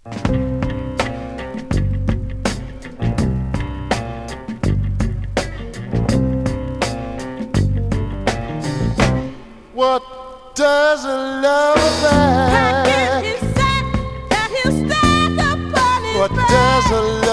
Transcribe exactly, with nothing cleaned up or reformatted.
What does a lover How can he say that he'll stand upon his What does a